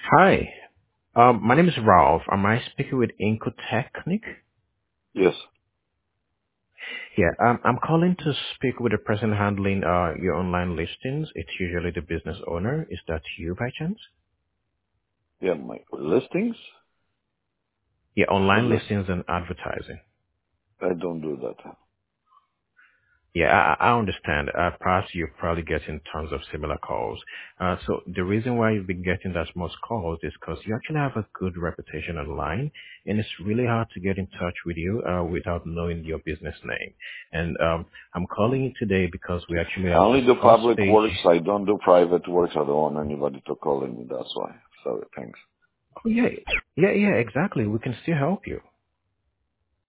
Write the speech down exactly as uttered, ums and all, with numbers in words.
Hi, um, my name is Ralph. Am I speaking with Incotechnic? Yes. Yeah, um, I'm calling to speak with the person handling uh, your online listings. It's usually the business owner. Is that you by chance? Yeah, my listings? Yeah, What online list? listings and advertising. I don't do that. Yeah, I, I understand. Uh, perhaps you're probably getting tons of similar calls. Uh, so the reason why you've been getting that most calls is because you actually have a good reputation online, and it's really hard to get in touch with you uh, without knowing your business name. And um, I'm calling you today because we actually I have the only do first public page. works. I don't do private works. I don't want anybody to call me. That's why. Sorry. Thanks. Oh yeah, yeah, yeah, exactly. We can still help you.